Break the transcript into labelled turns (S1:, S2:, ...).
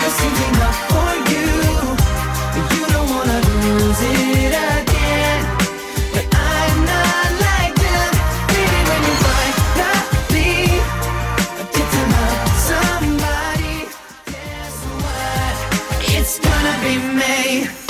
S1: saving up for you. You don't wanna lose it again. But I'm not like them. Baby, when you finally get to love somebody, guess what? It's gonna be me.